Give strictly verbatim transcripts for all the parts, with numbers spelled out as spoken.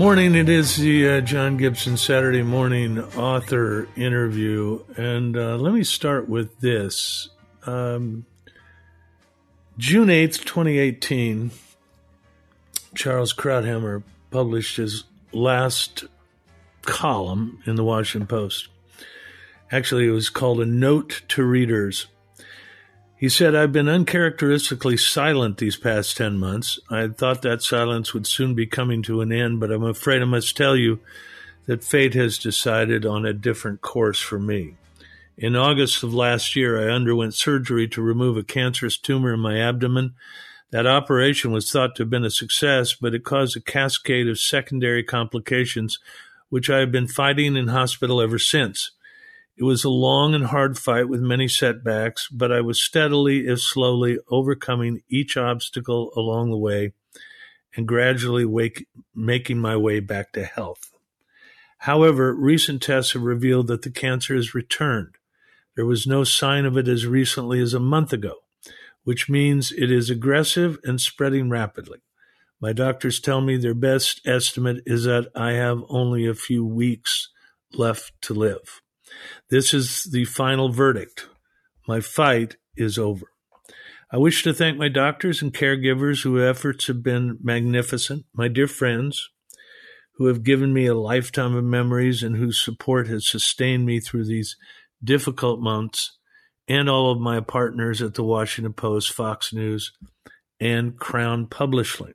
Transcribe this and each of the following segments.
Morning, it is the uh, John Gibson Saturday morning author interview. And uh, let me start with this. Um, June eighth, twenty eighteen, Charles Krauthammer published his last column in the Washington Post. Actually, it was called A Note to Readers. He said, I've been uncharacteristically silent these past ten months. I had thought that silence would soon be coming to an end, but I'm afraid I must tell you that fate has decided on a different course for me. In August of last year, I underwent surgery to remove a cancerous tumor in my abdomen. That operation was thought to have been a success, but it caused a cascade of secondary complications, which I have been fighting in hospital ever since. It was a long and hard fight with many setbacks, but I was steadily, if slowly, overcoming each obstacle along the way and gradually wake, making my way back to health. However, recent tests have revealed that the cancer has returned. There was no sign of it as recently as a month ago, which means it is aggressive and spreading rapidly. My doctors tell me their best estimate is that I have only a few weeks left to live. This is the final verdict. My fight is over. I wish to thank my doctors and caregivers whose efforts have been magnificent, my dear friends who have given me a lifetime of memories and whose support has sustained me through these difficult months, and all of my partners at the Washington Post, Fox News, and Crown Publishing.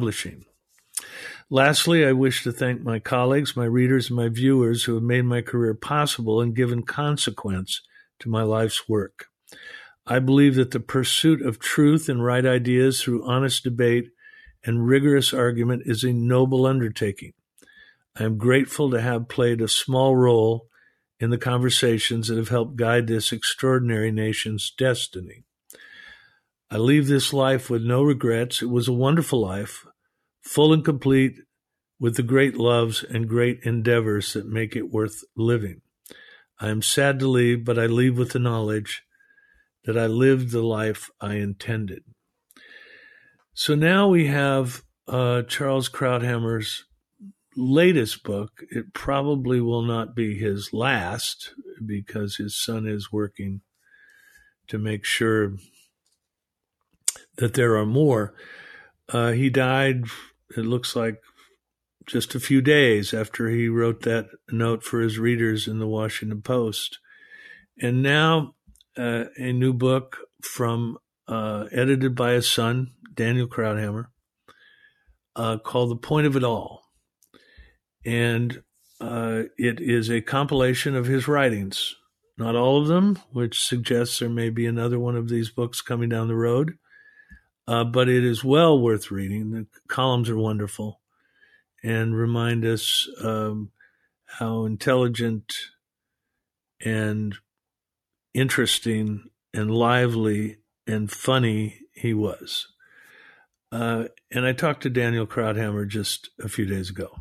Lastly, I wish to thank my colleagues, my readers, and my viewers who have made my career possible and given consequence to my life's work. I believe that the pursuit of truth and right ideas through honest debate and rigorous argument is a noble undertaking. I am grateful to have played a small role in the conversations that have helped guide this extraordinary nation's destiny. I leave this life with no regrets. It was a wonderful life, full and complete, with the great loves and great endeavors that make it worth living. I am sad to leave, but I leave with the knowledge that I lived the life I intended. So now we have uh, Charles Krauthammer's latest book. It probably will not be his last because his son is working to make sure that there are more. Uh, he died, it looks like, just a few days after he wrote that note for his readers in the Washington Post. And now uh, a new book from uh, edited by his son, Daniel Krauthammer, uh, called The Point of It All. And uh, it is a compilation of his writings, not all of them, which suggests there may be another one of these books coming down the road. Uh, but it is well worth reading. The columns are wonderful and remind us um, how intelligent and interesting and lively and funny he was. Uh, and I talked to Daniel Krauthammer just a few days ago.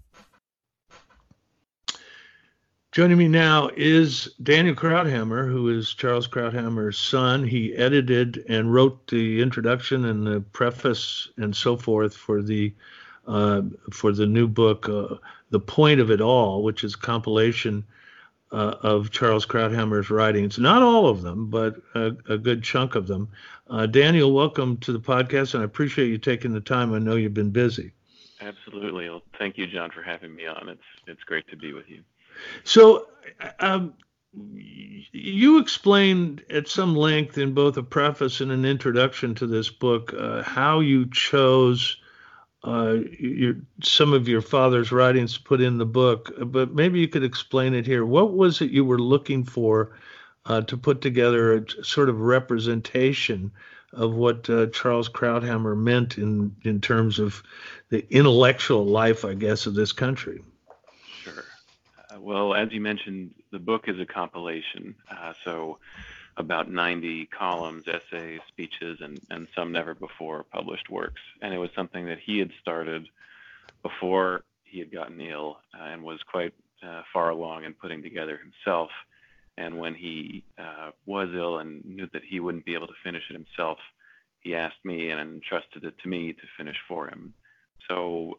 Joining me now is Daniel Krauthammer, who is Charles Krauthammer's son. He edited and wrote the introduction and the preface and so forth for the uh, for the new book, uh, The Point of It All, which is a compilation uh, of Charles Krauthammer's writings. Not all of them, but a, a good chunk of them. Uh, Daniel, welcome to the podcast, and I appreciate you taking the time. I know you've been busy. Absolutely. Well, thank you, John, for having me on. It's it's great to be with you. So um, you explained at some length in both a preface and an introduction to this book uh, how you chose uh, your, some of your father's writings to put in the book, but maybe you could explain it here. What was it you were looking for uh, to put together a sort of representation of what uh, Charles Krauthammer meant in, in terms of the intellectual life, I guess, of this country? Sure. Well, as you mentioned, the book is a compilation, uh, so about ninety columns, essays, speeches, and, and some never before published works. And it was something that he had started before he had gotten ill uh, and was quite uh, far along in putting together himself. And when he uh, was ill and knew that he wouldn't be able to finish it himself, he asked me and entrusted it to me to finish for him. So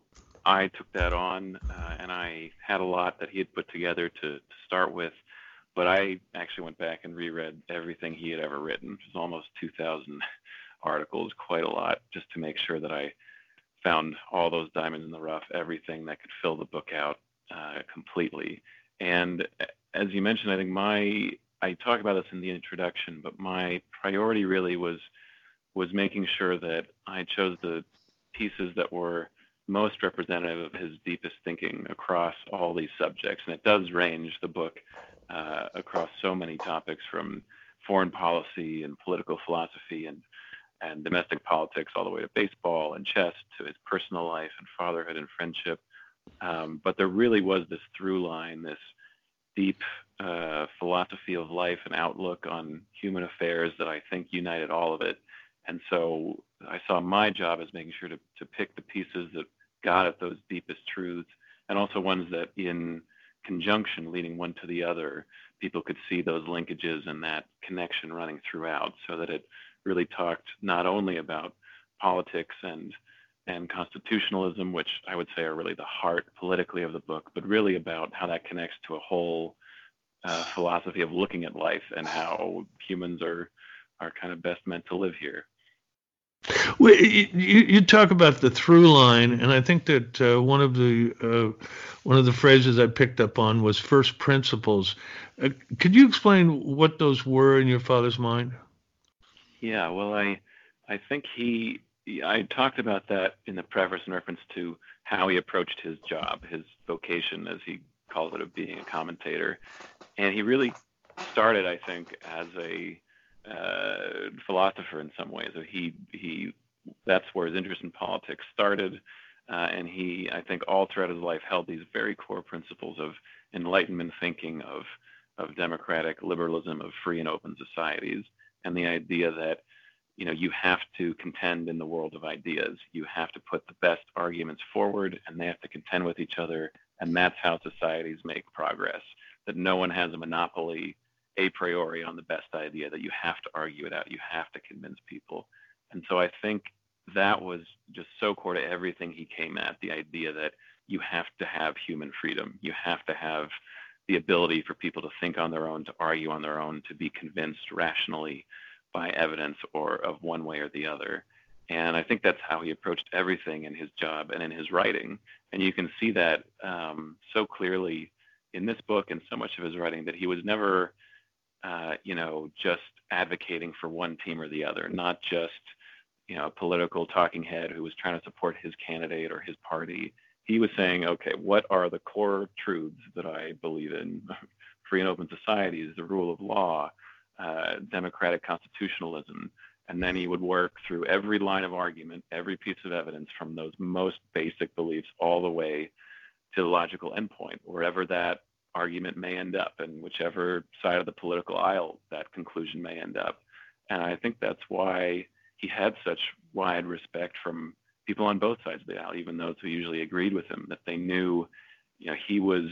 I took that on, uh, and I had a lot that he had put together to, to start with. But I actually went back and reread everything he had ever written, which is almost two thousand articles, quite a lot, just to make sure that I found all those diamonds in the rough, everything that could fill the book out uh, completely. And as you mentioned, I think my, I talk about this in the introduction, but my priority really was was making sure that I chose the pieces that were most representative of his deepest thinking across all these subjects. And it does range the book uh, across so many topics, from foreign policy and political philosophy and, and domestic politics, all the way to baseball and chess, to his personal life and fatherhood and friendship. Um, but there really was this through line, this deep uh, philosophy of life and outlook on human affairs that I think united all of it. And so I saw my job as making sure to, to pick the pieces that got at those deepest truths, and also ones that in conjunction, leading one to the other, people could see those linkages and that connection running throughout, so that it really talked not only about politics and and constitutionalism, which I would say are really the heart politically of the book, but really about how that connects to a whole uh, philosophy of looking at life and how humans are are kind of best meant to live here. Well, you, you talk about the through line, and I think that uh, one of the uh, one of the phrases I picked up on was first principles. Uh, could you explain what those were in your father's mind? Yeah, well, I I think he I talked about that in the preface in reference to how he approached his job, his vocation, as he calls it, of being a commentator, and he really started, I think, as a uh, philosopher in some ways. So he he that's where his interest in politics started, uh, and he, I think, all throughout his life held these very core principles of Enlightenment thinking, of of democratic liberalism, of free and open societies, and the idea that, you know, you have to contend in the world of ideas. You have to put the best arguments forward, and they have to contend with each other, and that's how societies make progress. That no one has a monopoly a priori on the best idea, that you have to argue it out, you have to convince people. And so I think that was just so core to everything he came at, the idea that you have to have human freedom. You have to have the ability for people to think on their own, to argue on their own, to be convinced rationally by evidence or of one way or the other. And I think that's how he approached everything in his job and in his writing. And you can see that um, so clearly in this book and so much of his writing, that he was never Uh, you know, just advocating for one team or the other, not just, you know, a political talking head who was trying to support his candidate or his party. He was saying, okay, what are the core truths that I believe in? Free and open societies, the rule of law, uh, democratic constitutionalism. And then he would work through every line of argument, every piece of evidence, from those most basic beliefs all the way to the logical endpoint, wherever that argument may end up, and whichever side of the political aisle that conclusion may end up. And I think that's why he had such wide respect from people on both sides of the aisle, even those who usually agreed with him, that they knew, you know, he was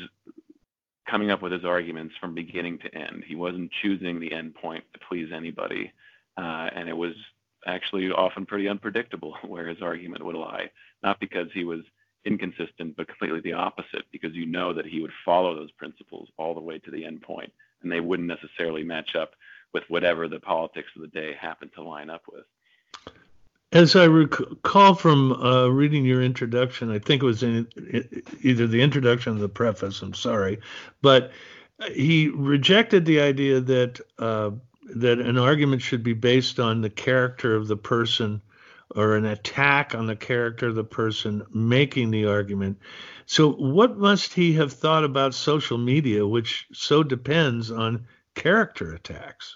coming up with his arguments from beginning to end. He wasn't choosing the end point to please anybody. Uh, and it was actually often pretty unpredictable where his argument would lie, not because he was inconsistent, but completely the opposite, because you know that he would follow those principles all the way to the end point, and they wouldn't necessarily match up with whatever the politics of the day happened to line up with. As I recall from uh, reading your introduction, I think it was in either the introduction or the preface, I'm sorry, but he rejected the idea that uh, that an argument should be based on the character of the person, or an attack on the character of the person making the argument. So what must he have thought about social media, which so depends on character attacks?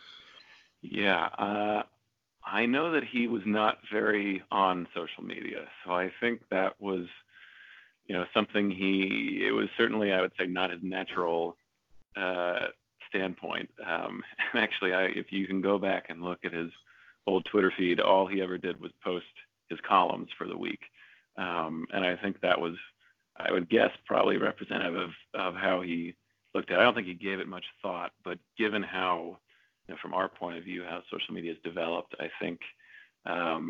Yeah, uh, I know that he was not very on social media. So I think that was, you know, something he, it was certainly, I would say, not his natural uh, standpoint. Um, and actually, I, if you can go back and look at his old Twitter feed, all he ever did was post his columns for the week. Um, and I think that was, I would guess, probably representative of, of how he looked at it. I don't think he gave it much thought, but given how, you know, from our point of view, how social media has developed, I think, um,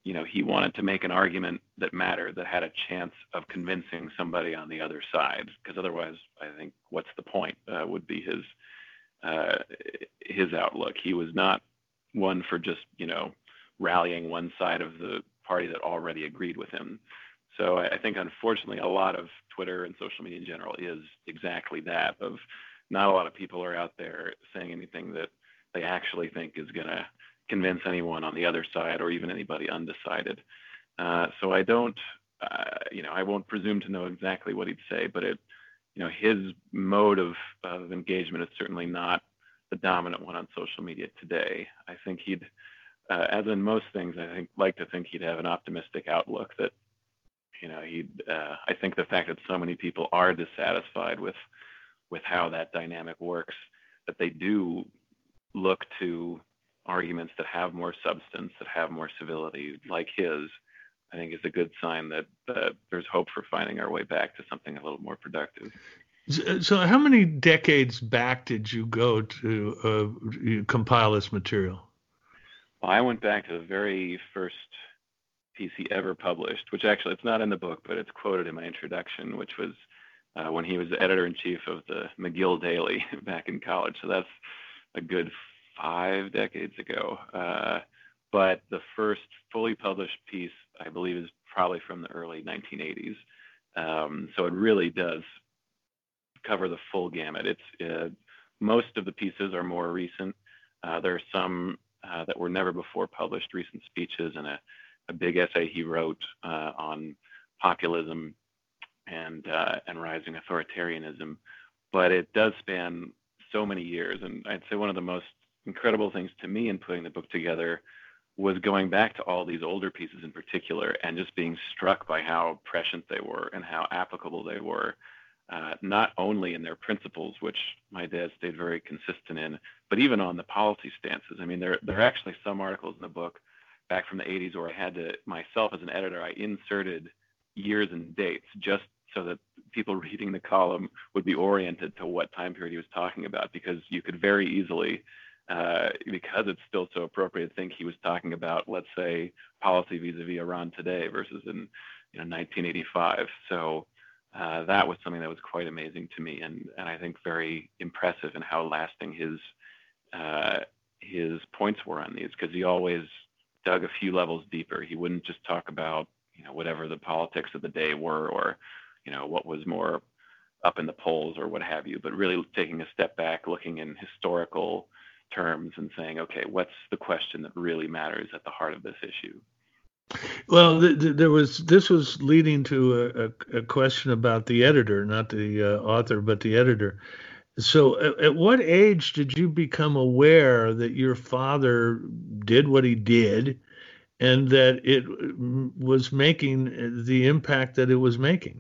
you know, he wanted to make an argument that mattered, that had a chance of convincing somebody on the other side, because otherwise, I think, what's the point, uh, would be his uh, his outlook. He was not one for just, you know, rallying one side of the party that already agreed with him. So I think, unfortunately, a lot of Twitter and social media in general is exactly that, of not a lot of people are out there saying anything that they actually think is going to convince anyone on the other side or even anybody undecided. Uh, so I don't, uh, you know, I won't presume to know exactly what he'd say, but it, you know, his mode of, of engagement is certainly not the dominant one on social media today. I think he'd, uh, as in most things, I think like to think he'd have an optimistic outlook that, you know, he'd, uh, I think the fact that so many people are dissatisfied with, with how that dynamic works, that they do look to arguments that have more substance, that have more civility, like his, I think is a good sign that, that there's hope for finding our way back to something a little more productive. So how many decades back did you go to uh, compile this material? Well, I went back to the very first piece he ever published, which actually, it's not in the book, but it's quoted in my introduction, which was uh, when he was the editor-in-chief of the McGill Daily back in college. So that's a good five decades ago. Uh, but the first fully published piece, I believe, is probably from the early nineteen eighties. Um, so it really does cover the full gamut. It's uh, most of the pieces are more recent. Uh, there are some uh, that were never before published, recent speeches, and a, a big essay he wrote uh, on populism and uh, and rising authoritarianism. But it does span so many years, and I'd say one of the most incredible things to me in putting the book together was going back to all these older pieces in particular and just being struck by how prescient they were and how applicable they were, uh, not only in their principles, which my dad stayed very consistent in, but even on the policy stances. I mean, there, there are actually some articles in the book back from the eighties where I had to, myself as an editor, I inserted years and dates just so that people reading the column would be oriented to what time period he was talking about, because you could very easily, uh, because it's still so appropriate, think he was talking about, let's say, policy vis-a-vis Iran today versus in, you know, nineteen eighty-five. So uh, that was something that was quite amazing to me, and, and I think very impressive in how lasting his uh, his points were on these, because he always dug a few levels deeper. He wouldn't just talk about, you know, whatever the politics of the day were, or, you know, what was more up in the polls or what have you, but really taking a step back, looking in historical terms and saying, okay, what's the question that really matters at the heart of this issue? Well, th- th- there was, this was leading to a, a, a question about the editor, not the uh, author, but the editor. So at, at what age did you become aware that your father did what he did and that it was making the impact that it was making?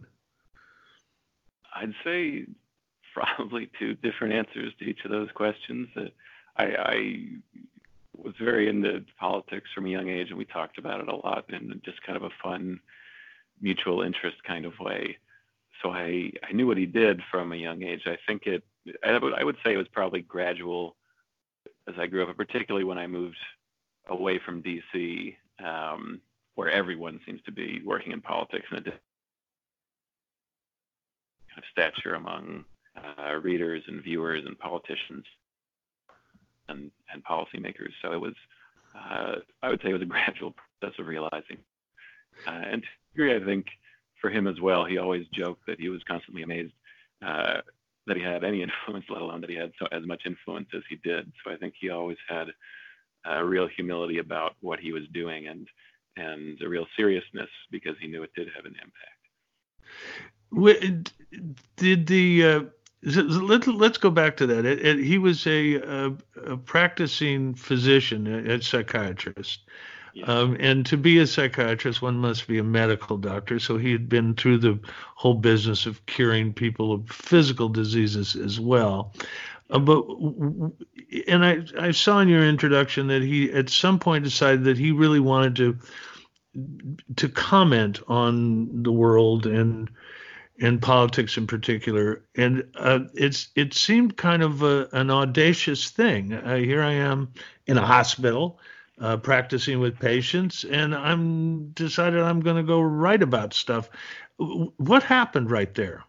I'd say probably two different answers to each of those questions. Uh, I, I was very into politics from a young age, and we talked about it a lot in just kind of a fun, mutual interest kind of way. So I, I knew what he did from a young age. I think it, I would, I would say it was probably gradual as I grew up, particularly when I moved away from D C, um, where everyone seems to be working in politics in a different kind of stature among uh, readers and viewers and politicians and, and policymakers. So it was, uh, I would say it was a gradual process of realizing. Uh, and to a degree, I think for him as well, he always joked that he was constantly amazed uh, that he had any influence, let alone that he had so, as much influence as he did. So I think he always had a real humility about what he was doing, and and a real seriousness, because he knew it did have an impact. Did the uh, let, let's go back to that. It, it, he was a, a, a practicing physician, a, a psychiatrist. Yeah. Um, and to be a psychiatrist, one must be a medical doctor. So he had been through the whole business of curing people of physical diseases as well. Uh, but and I, I saw in your introduction that he at some point decided that he really wanted to to comment on the world and and politics in particular. And uh, it's it seemed kind of a, an audacious thing. Uh, here I am in a hospital uh, practicing with patients, and I'm decided I'm going to go write about stuff. What happened right there?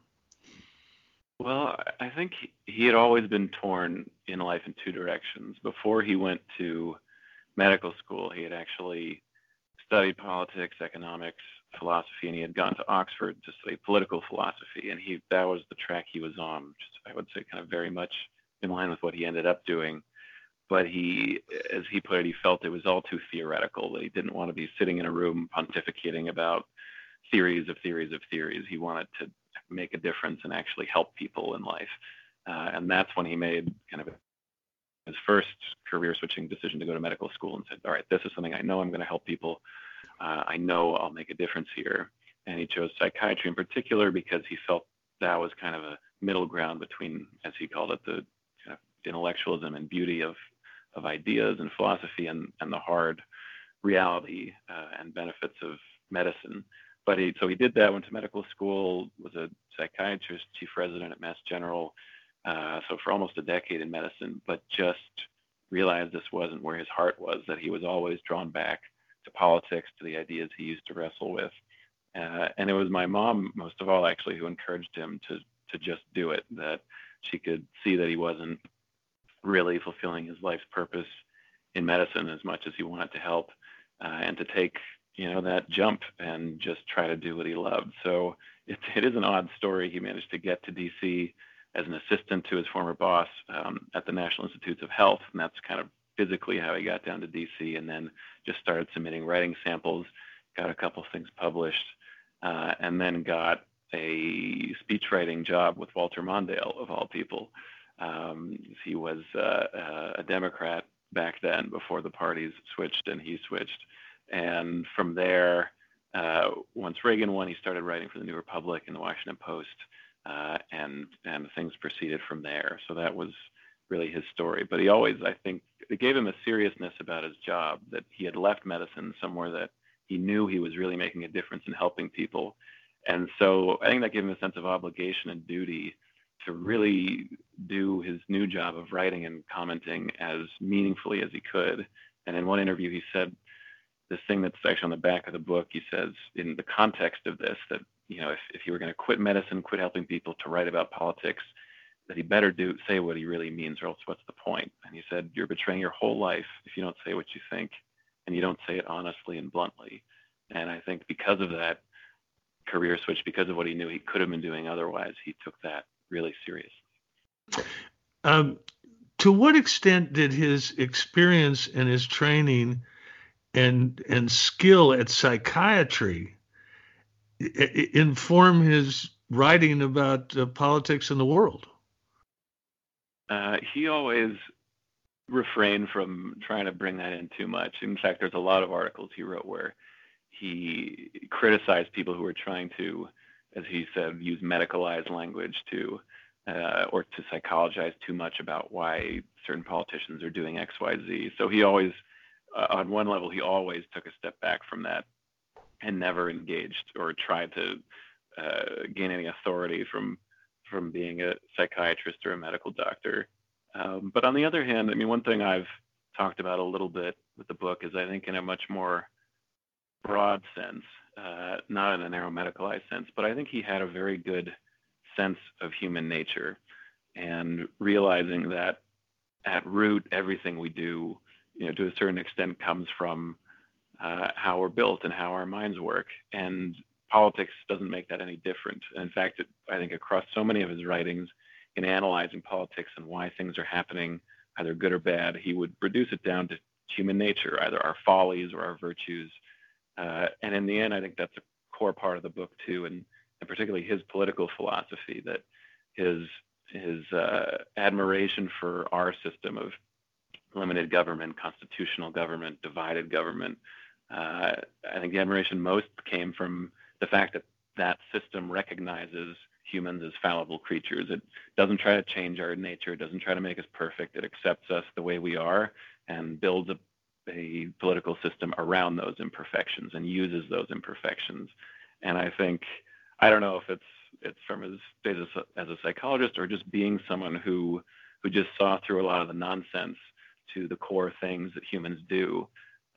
Well, I think he he had always been torn in life in two directions. Before he went to medical school, he had actually studied politics, economics, philosophy, and he had gone to Oxford to study political philosophy. And he that was the track he was on, which is, I would say, kind of very much in line with what he ended up doing. But he, as he put it, he felt it was all too theoretical, that he didn't want to be sitting in a room pontificating about theories of theories of theories. He wanted to make a difference and actually help people in life. Uh, and that's when he made kind of his first career switching decision to go to medical school and said, all right, this is something I know I'm going to help people. Uh, I know I'll make a difference here. And he chose psychiatry in particular because he felt that was kind of a middle ground between, as he called it, the kind of intellectualism and beauty of, of ideas and philosophy and, and the hard reality uh, and benefits of medicine. But he, so he did that, went to medical school, was a psychiatrist, chief resident at Mass General, uh, so for almost a decade in medicine, but just realized this wasn't where his heart was, that he was always drawn back to politics, to the ideas he used to wrestle with. Uh, and it was my mom, most of all, actually, who encouraged him to to just do it, that she could see that he wasn't really fulfilling his life's purpose in medicine as much as he wanted to help, uh, and to take you know that jump and just try to do what he loved. So it, it is an odd story. He managed to get to D C as an assistant to his former boss um, at the National Institutes of Health, and that's kind of physically how he got down to D C, and then just started submitting writing samples, got a couple things published, uh, and then got a speech writing job with Walter Mondale, of all people. Um, he was uh, a Democrat back then before the parties switched and he switched. And from there, uh, once Reagan won, he started writing for the New Republic and the Washington Post, uh, and and things proceeded from there. So that was really his story. But he always, I think, it gave him a seriousness about his job, that he had left medicine somewhere that he knew he was really making a difference in helping people. And so I think that gave him a sense of obligation and duty to really do his new job of writing and commenting as meaningfully as he could. And in one interview, he said this thing that's actually on the back of the book. He says, in the context of this, that, you know, if, if he were going to quit medicine, quit helping people to write about politics, that he better do say what he really means, or else what's the point? And he said, you're betraying your whole life if you don't say what you think, and you don't say it honestly and bluntly. And I think because of that career switch, because of what he knew he could have been doing otherwise, he took that really seriously. Um, to what extent did his experience and his training and and skill at psychiatry I- inform his writing about uh, politics in the world? Uh, he always refrained from trying to bring that in too much. In fact, there's a lot of articles he wrote where he criticized people who were trying to, as he said, use medicalized language to uh, or to psychologize too much about why certain politicians are doing X, Y, Z. So he always, uh, on one level, he always took a step back from that and never engaged or tried to uh, gain any authority from from being a psychiatrist or a medical doctor. Um, but on the other hand, I mean, one thing I've talked about a little bit with the book is I think in a much more broad sense, uh, not in a narrow medicalized sense, but I think he had a very good sense of human nature, and realizing that at root, everything we do, you know, to a certain extent comes from uh, how we're built and how our minds work. And politics doesn't make that any different. In fact, it, I think across so many of his writings, in analyzing politics and why things are happening, either good or bad, he would reduce it down to human nature, either our follies or our virtues. Uh, and in the end, I think that's a core part of the book too, and, and particularly his political philosophy, that his his uh, admiration for our system of limited government, constitutional government, divided government. Uh, I think the admiration most came from the fact that that system recognizes humans as fallible creatures. It doesn't try to change our nature. It doesn't try to make us perfect. It accepts us the way we are and builds a, a political system around those imperfections and uses those imperfections. And I think, I don't know if it's it's from his days as a, as a psychologist or just being someone who who just saw through a lot of the nonsense to the core things that humans do,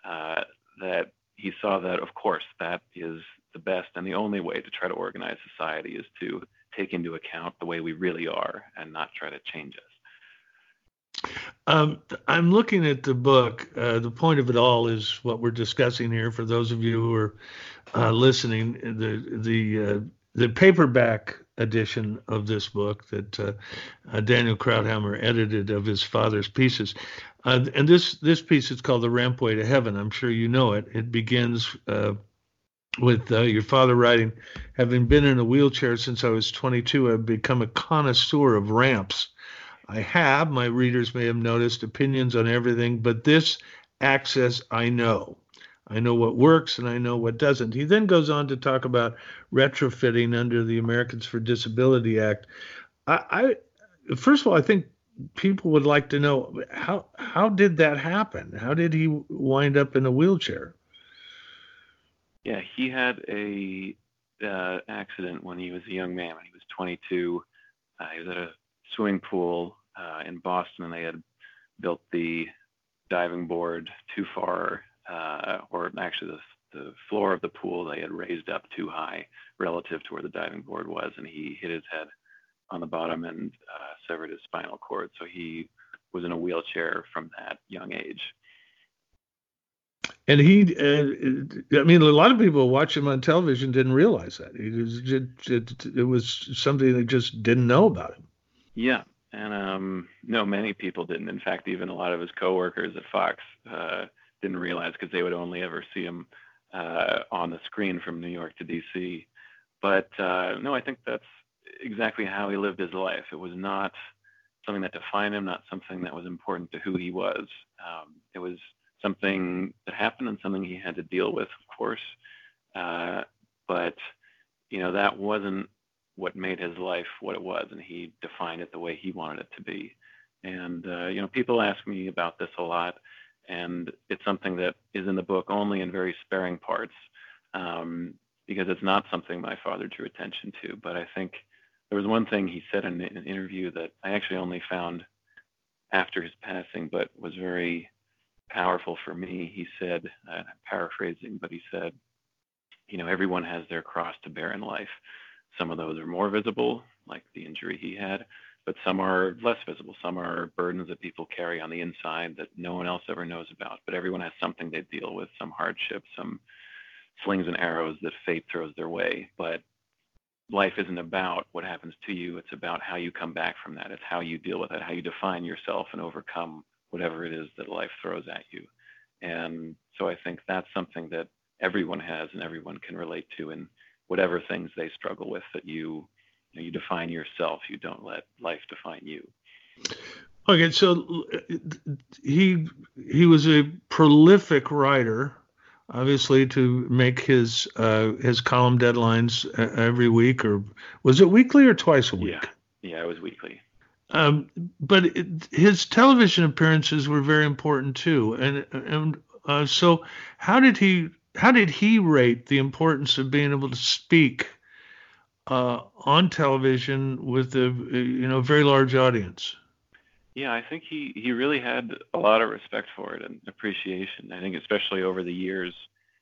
uh, that he saw that, of course, that is the best and the only way to try to organize society is to take into account the way we really are and not try to change us. Um, I'm looking at the book. Uh, the point of it all is what we're discussing here. For those of you who are uh, listening, the the uh, the paperback edition of this book that uh, uh, Daniel Krauthammer edited of his father's pieces, uh, and this this piece is called "The Rampway to Heaven." I'm sure you know it. It begins uh, with uh, your father writing, "Having been in a wheelchair since I was twenty-two, I've become a connoisseur of ramps. I have, my readers may have noticed, opinions on everything, but this access I know. I know what works and I know what doesn't." He then goes on to talk about retrofitting under the Americans for Disability Act. I, I first of all, I think people would like to know how how did that happen? How did he wind up in a wheelchair? Yeah, he had a uh, accident when he was a young man. When he was twenty-two, uh, he was at a swimming pool uh, in Boston, and they had built the diving board too far, uh, or actually the, the floor of the pool they had raised up too high relative to where the diving board was, and he hit his head on the bottom and uh, severed his spinal cord. So he was in a wheelchair from that young age. And he, uh, I mean, a lot of people watch him on television didn't realize that. It was, it, it, it was something they just didn't know about him. Yeah. And um, no, many people didn't. In fact, even a lot of his coworkers at Fox uh, didn't realize because they would only ever see him uh, on the screen from New York to D C. But uh, no, I think that's exactly how he lived his life. It was not something that defined him, not something that was important to who he was. Um, it was something that happened and something he had to deal with, of course. Uh, but, you know, that wasn't what made his life what it was, and he defined it the way he wanted it to be. And, uh, you know, people ask me about this a lot, and it's something that is in the book only in very sparing parts, um, because it's not something my father drew attention to. But I think there was one thing he said in an interview that I actually only found after his passing, but was very powerful for me. He said, uh, I'm paraphrasing, but he said, you know, everyone has their cross to bear in life. Some of those are more visible, like the injury he had, but some are less visible. Some are burdens that people carry on the inside that no one else ever knows about, but everyone has something they deal with, some hardship, some slings and arrows that fate throws their way. But life isn't about what happens to you. It's about how you come back from that. It's how you deal with it, how you define yourself and overcome whatever it is that life throws at you. And so I think that's something that everyone has and everyone can relate to in whatever things they struggle with, that you, you know, you define yourself. You don't let life define you. Okay, so he he was a prolific writer, obviously, to make his uh, his column deadlines every week, or was it weekly or twice a week? Yeah, yeah, it was weekly. Um, but it, his television appearances were very important too, and and uh, so how did he how did he rate the importance of being able to speak uh, on television with a you know very large audience? Yeah, I think he, he really had a lot of respect for it and appreciation. I think especially over the years,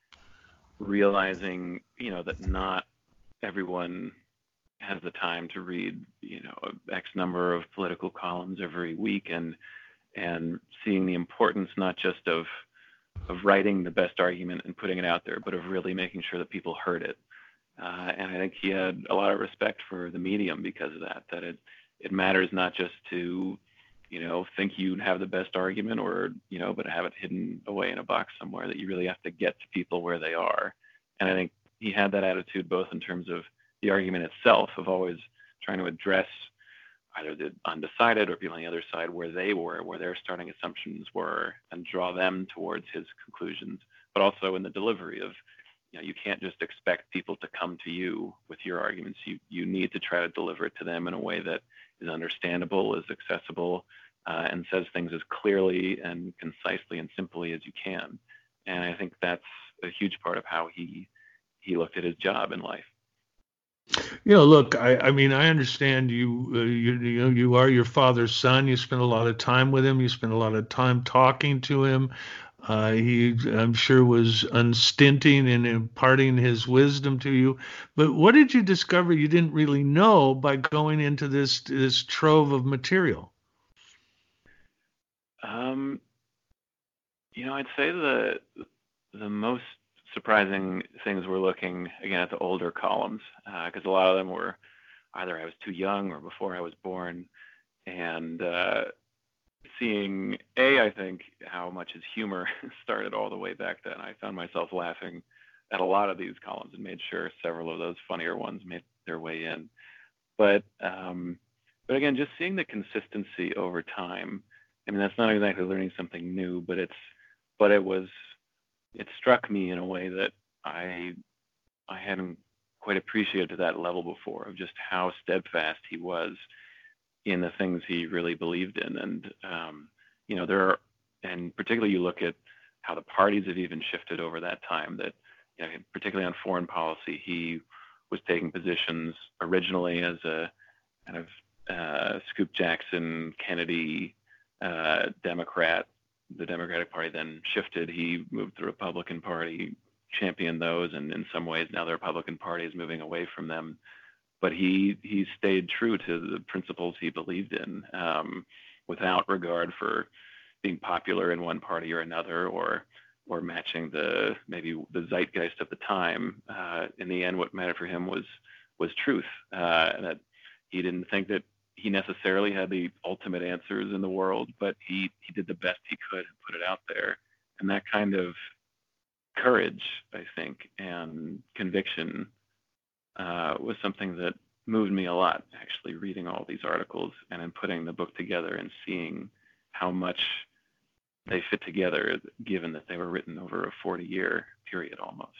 realizing, you know, that not everyone has the time to read, you know, X number of political columns every week, and and seeing the importance not just of of writing the best argument and putting it out there, but of really making sure that people heard it. Uh, and I think he had a lot of respect for the medium because of that, that it, it matters not just to, you know, think you have the best argument or, you know, but have it hidden away in a box somewhere, that you really have to get to people where they are. And I think he had that attitude both in terms of the argument itself, of always trying to address either the undecided or people on the other side where they were, where their starting assumptions were, and draw them towards his conclusions, but also in the delivery of, you know, you can't just expect people to come to you with your arguments. You you need to try to deliver it to them in a way that is understandable, is accessible, uh, and says things as clearly and concisely and simply as you can. And I think that's a huge part of how he he looked at his job in life. You know, look, I, I mean, I understand you, uh, you, you know, you are your father's son. You spend a lot of time with him. You spend a lot of time talking to him. Uh, he, I'm sure, was unstinting in imparting his wisdom to you. But what did you discover you didn't really know by going into this this trove of material? Um, you know, I'd say the the most surprising things were looking again at the older columns, because uh, a lot of them were either I was too young or before I was born, and uh, seeing a I think how much his humor started all the way back then. I found myself laughing at a lot of these columns and made sure several of those funnier ones made their way in. But um, but again, just seeing the consistency over time. I mean, that's not exactly learning something new, but it's but it was it struck me in a way that I I hadn't quite appreciated to that level before, of just how steadfast he was in the things he really believed in. And um, you know, there are, and particularly you look at how the parties have even shifted over that time. That, you know, particularly on foreign policy, he was taking positions originally as a kind of uh, Scoop Jackson, Kennedy, uh, Democrat. The Democratic Party then shifted. He moved to the Republican Party, championed those, and in some ways now the Republican Party is moving away from them. But he he stayed true to the principles he believed in, um, without regard for being popular in one party or another, or or matching the maybe the zeitgeist of the time. Uh, in the end, what mattered for him was was truth, uh, and that he didn't think that he necessarily had the ultimate answers in the world, but he he did the best he could and put it out there. And that kind of courage, I think, and conviction uh, was something that moved me a lot, actually, reading all these articles and then putting the book together and seeing how much they fit together, given that they were written over a forty-year period almost.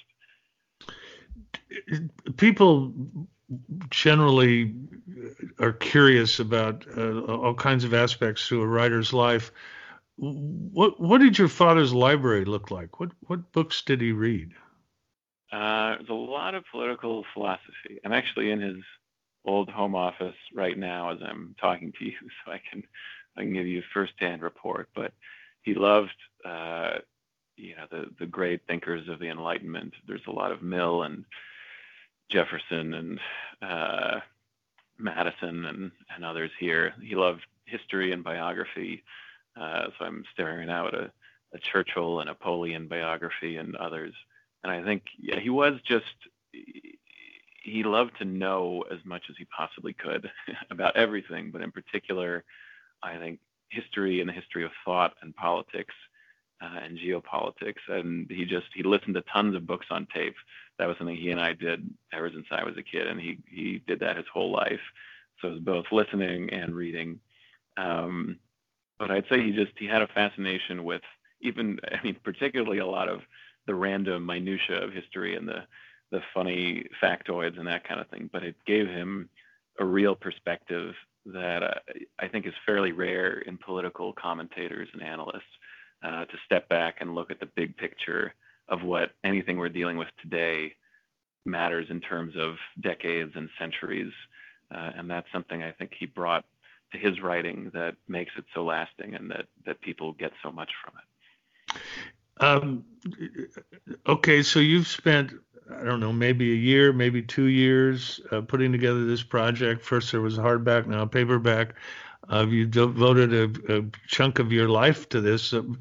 People generally are curious about uh, all kinds of aspects to a writer's life. What what did your father's library look like? What what books did he read? Uh, there's a lot of political philosophy. I'm actually in his old home office right now as I'm talking to you, so I can I can give you a firsthand report. But he loved, uh, you know, the the great thinkers of the Enlightenment. There's a lot of Mill and Jefferson and uh, Madison and and others here. He loved history and biography. Uh, so I'm staring now at a, a Churchill and Napoleon biography and others. And I think, yeah, he was just, he loved to know as much as he possibly could about everything, but in particular, I think history and the history of thought and politics uh, and geopolitics. And he just, he listened to tons of books on tape. That was something he and I did ever since I was a kid. And he, he did that his whole life. So it was both listening and reading. Um, but I'd say he just, he had a fascination with even, I mean, particularly a lot of the random minutia of history and the, the funny factoids and that kind of thing. But it gave him a real perspective that uh, I think is fairly rare in political commentators and analysts, uh, to step back and look at the big picture of what anything we're dealing with today matters in terms of decades and centuries. Uh, and that's something I think he brought to his writing that makes it so lasting and that, that people get so much from it. Um, okay, so you've spent, I don't know, maybe a year, maybe two years uh, putting together this project. First there was a hardback, now a paperback. Uh, you devoted a, a chunk of your life to this. Uh,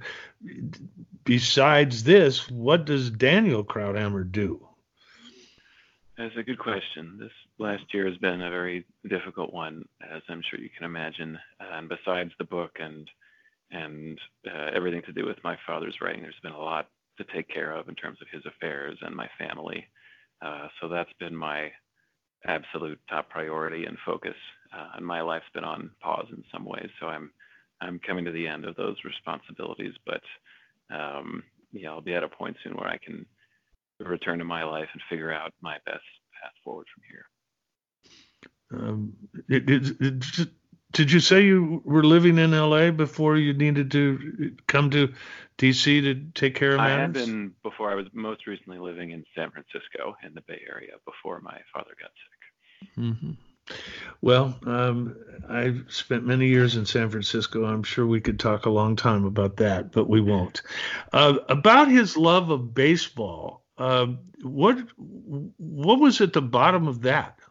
besides this, what does Daniel Krauthammer do? That's a good question. This last year has been a very difficult one, as I'm sure you can imagine. Uh, and besides the book and and uh, everything to do with my father's writing, there's been a lot to take care of in terms of his affairs and my family. Uh, so that's been my absolute top priority and focus. Uh, and my life's been on pause in some ways. So I'm I'm coming to the end of those responsibilities. But um, yeah, I'll be at a point soon where I can return to my life and figure out my best path forward from here. Um, it, it, it, did you say you were living in L A before you needed to come to D C to take care of I matters? had been before. I was most recently living in San Francisco in the Bay Area before my father got sick. Mm-hmm. Well, um, I spent many years in San Francisco. I'm sure we could talk a long time about that, but we won't. Uh, about his love of baseball, uh, what what was at the bottom of that?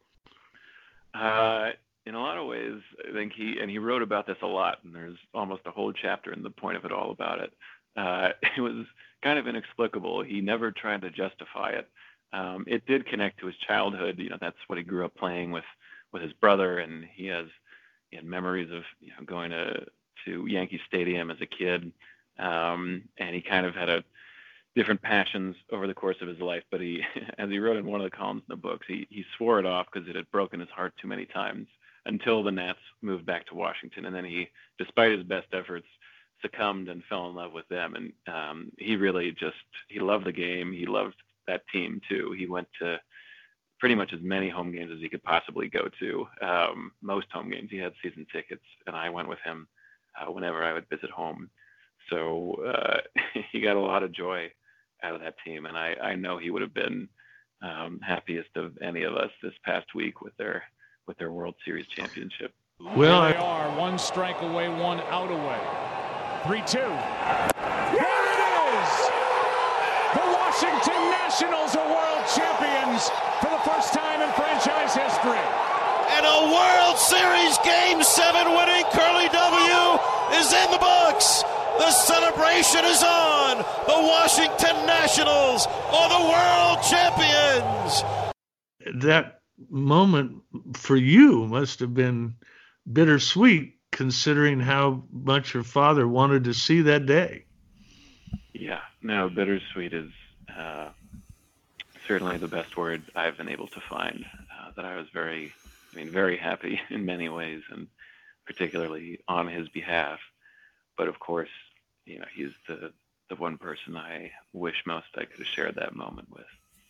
Uh, in a lot of ways, I think he and he wrote about this a lot, and there's almost a whole chapter in The Point of It All about it. Uh, it was kind of inexplicable. He never tried to justify it. Um, it did connect to his childhood. You know, that's what he grew up playing with with his brother, and he has he had memories of you know going to to Yankee Stadium as a kid, um, and he kind of had a different passions over the course of his life. But he, as he wrote in one of the columns in the books, he he swore it off because it had broken his heart too many times until the Nats moved back to Washington, and then he, despite his best efforts, succumbed and fell in love with them. And um, he really just he loved the game. He loved that team too. He went to pretty much as many home games as he could possibly go to. Um, most home games, he had season tickets, and I went with him uh, whenever I would visit home. So uh, he got a lot of joy out of that team, and I, I know he would have been um, happiest of any of us this past week with their with their World Series championship. Well, here they are, one strike away, one out away. three two. There it is! The Washington Nationals are world champions for the first time in franchise history. And a World Series Game seven winning Curly W is in the books. The celebration is on. The Washington Nationals are the world champions. That moment for you must have been bittersweet, considering how much your father wanted to see that day. Yeah, no, bittersweet is uh, certainly the best word I've been able to find. Uh, that I was very, I mean, very happy in many ways, and particularly on his behalf. But of course, you know, he's the, the one person I wish most I could have shared that moment with.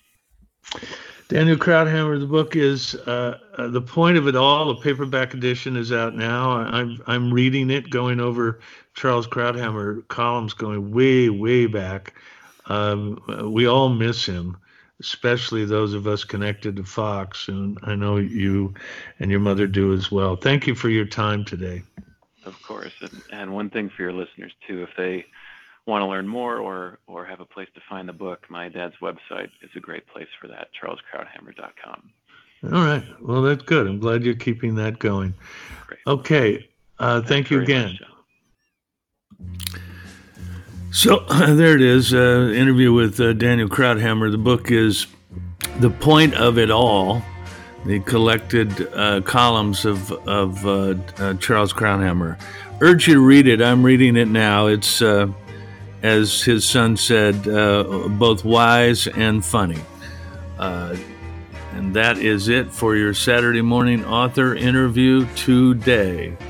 Daniel Krauthammer, the book is uh, uh, The Point of It All. The paperback edition is out now. I'm I'm reading it, going over Charles Krauthammer columns going way, way back. Um, we all miss him, especially those of us connected to Fox, and I know you and your mother do as well. Thank you for your time today. Of course, and, and one thing for your listeners too, if they want to learn more or or have a place to find the book, my dad's website is a great place for that, charles krauthammer dot com. All right. Well, that's good. I'm glad you're keeping that going. Great. Okay. Uh, thank you again. Much, so uh, there it is, uh, interview with uh, Daniel Krauthammer. The book is The Point of It All, the collected uh, columns of, of uh, uh, Charles Krauthammer. Urge you to read it. I'm reading it now. It's, uh, as his son said, uh, both wise and funny. Uh, and that is it for your Saturday morning author interview today.